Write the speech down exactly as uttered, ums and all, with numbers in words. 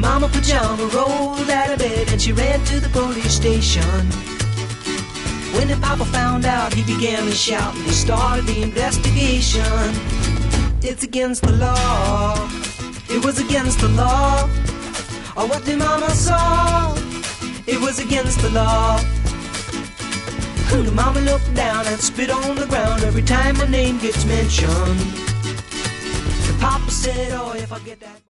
Mama Pajama rolled out of bed and she ran to the police station. When the Papa found out, he began to shout and he started the investigation. It's against the law. It was against the law. Oh, what the Mama saw, it was against the law. The Mama looked down and spit on the ground every time my name gets mentioned. The Papa said, oh, if I get that